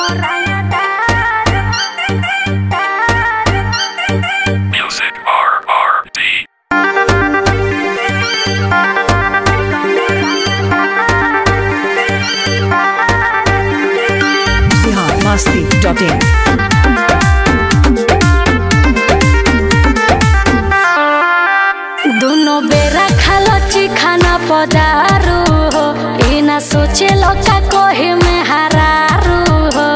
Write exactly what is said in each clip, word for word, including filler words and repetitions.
Music R R D. Bihar Masti dot in. दोनों बेरा खालो चिखाना पदारू हो, इना सोचे लोका कोही में हरारू हो।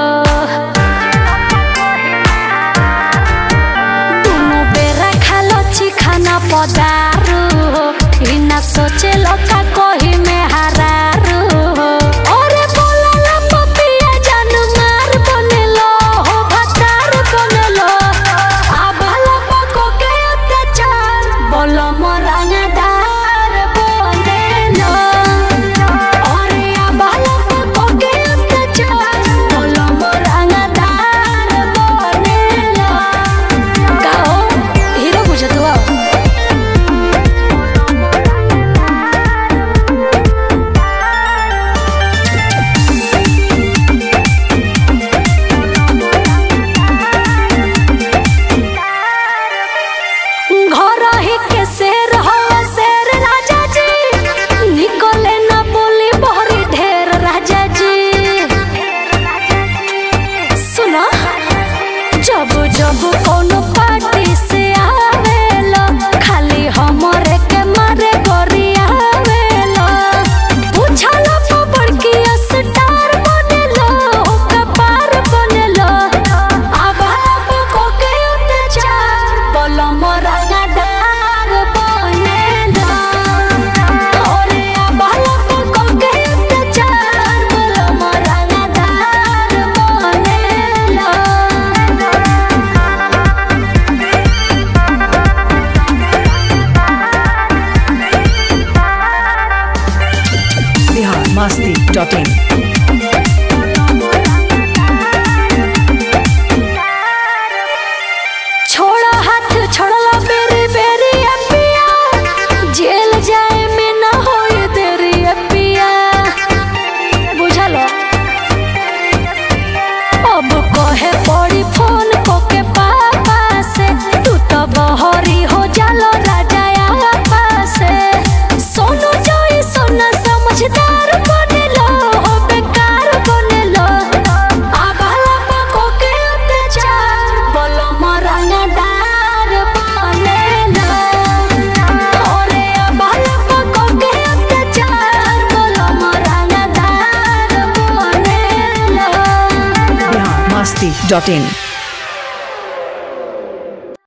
दोनों बेरा खालो चिखाना पदारू हो, इना सोचे लोका कोही में हरारू हो। ओरे बोला ला पपिया जान मार बनेलो हो, भतार बनेलो आबाला पको के अत्याचार बोलो मोरंगदार बनेलो। ओरे आबाला पको के अत्याचार बोलो मोरंगदार बनेलो। काओ हीरो बुझत हुआ घर ही के शेर हो शेर राजा जी, निकले न बोली बहरी ढेर राजा जी। सुनो जब जब कोनो पार्टी से आवेलो, खाली हमरे के मारे गोरियावेलो। पूछलो पपड़ की स्टार बनेलो, कपार बनेलो आबाला पको के अत्याचार बोलो मोरंगदार बनेलो। ओरे आबाला पको के अत्याचार बोलो मोरंगदार बनेलो। Bihar Masti dot in. छोड़ो हाथ छोड़लो बेरी बेरी अपिया, जेल जाए में न होई देरी अपिया। बुझलो अब कहे पड़ी फोन को के पापा से, तू तो बहरी हो जालो राजा आपा से। सोनू जोई सोना समझदार बनेलो हो, बेकार बनेलो आबाला पको के अत्याचार बोलो मोरंगदार बनेलो। ओरे आबाला पको के अत्याचार बोलो मोरंगदार बनेलो। बिहार मस्ती डॉट इन।